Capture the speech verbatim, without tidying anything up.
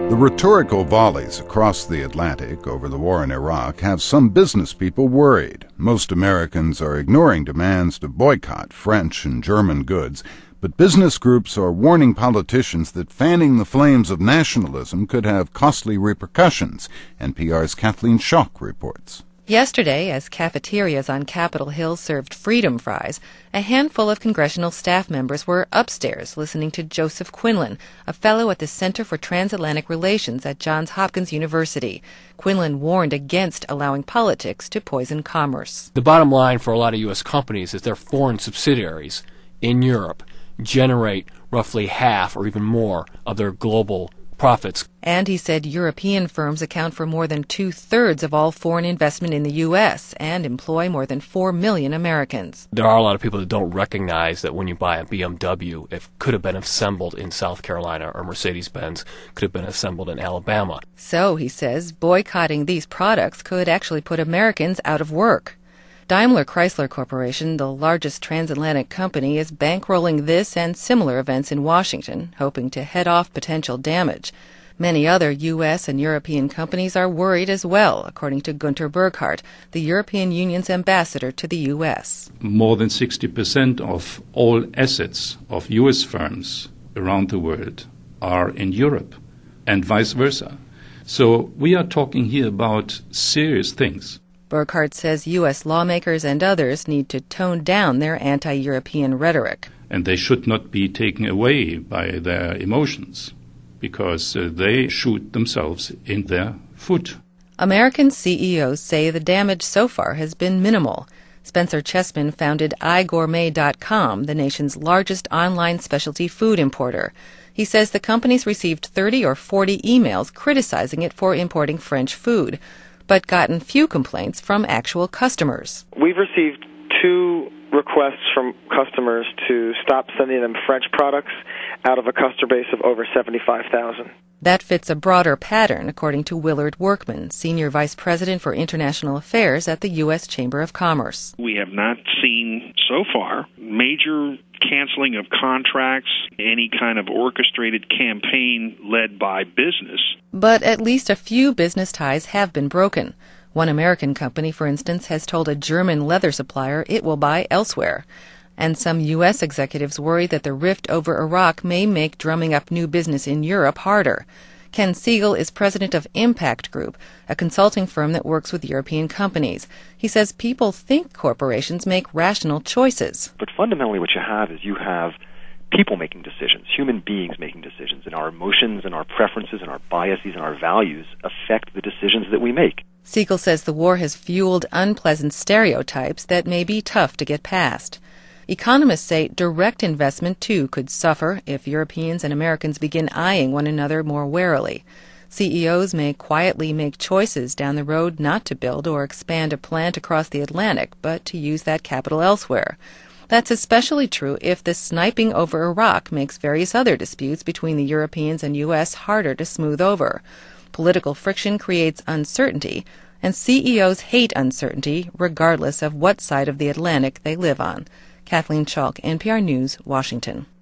The rhetorical volleys across the Atlantic over the war in Iraq have some business people worried. Most Americans are ignoring demands to boycott French and German goods, but business groups are warning politicians that fanning the flames of nationalism could have costly repercussions. N P R's Kathleen Schock reports. Yesterday, as cafeterias on Capitol Hill served freedom fries, a handful of congressional staff members were upstairs listening to Joseph Quinlan, a fellow at the Center for Transatlantic Relations at Johns Hopkins University. Quinlan warned against allowing politics to poison commerce. The bottom line for a lot of U S companies is their foreign subsidiaries in Europe generate roughly half or even more of their global profits. And he said European firms account for more than two-thirds of all foreign investment in the U S and employ more than four million Americans. There are a lot of people that don't recognize that when you buy a B M W, it could have been assembled in South Carolina, or Mercedes-Benz could have been assembled in Alabama. So, he says, boycotting these products could actually put Americans out of work. Daimler Chrysler Corporation, the largest transatlantic company, is bankrolling this and similar events in Washington, hoping to head off potential damage. Many other U S and European companies are worried as well, according to Gunter Burkhardt, the European Union's ambassador to the U S. More than sixty percent of all assets of U S firms around the world are in Europe, and vice versa. So we are talking here about serious things. Burkhardt says U S lawmakers and others need to tone down their anti-European rhetoric. And they should not be taken away by their emotions, because uh, they shoot themselves in their foot. American C E Os say the damage so far has been minimal. Spencer Chessman founded i gourmet dot com, the nation's largest online specialty food importer. He says the company's received thirty or forty emails criticizing it for importing French food, but gotten few complaints from actual customers. We've received two requests from customers to stop sending them French products out of a customer base of over seventy-five thousand. That fits a broader pattern, according to Willard Workman, Senior Vice President for International Affairs at the U S Chamber of Commerce. We have not seen so far major canceling of contracts, any kind of orchestrated campaign led by business. But at least a few business ties have been broken. One American company, for instance, has told a German leather supplier it will buy elsewhere. And some U S executives worry that the rift over Iraq may make drumming up new business in Europe harder. Ken Siegel is president of Impact Group, a consulting firm that works with European companies. He says people think corporations make rational choices. But fundamentally what you have is you have people making decisions, human beings making decisions, and our emotions and our preferences and our biases and our values affect the decisions that we make. Siegel says the war has fueled unpleasant stereotypes that may be tough to get past. Economists say direct investment, too, could suffer if Europeans and Americans begin eyeing one another more warily. C E Os may quietly make choices down the road not to build or expand a plant across the Atlantic, but to use that capital elsewhere. That's especially true if the sniping over Iraq makes various other disputes between the Europeans and U S harder to smooth over. Political friction creates uncertainty, and C E Os hate uncertainty regardless of what side of the Atlantic they live on. Kathleen Schock, N P R News, Washington.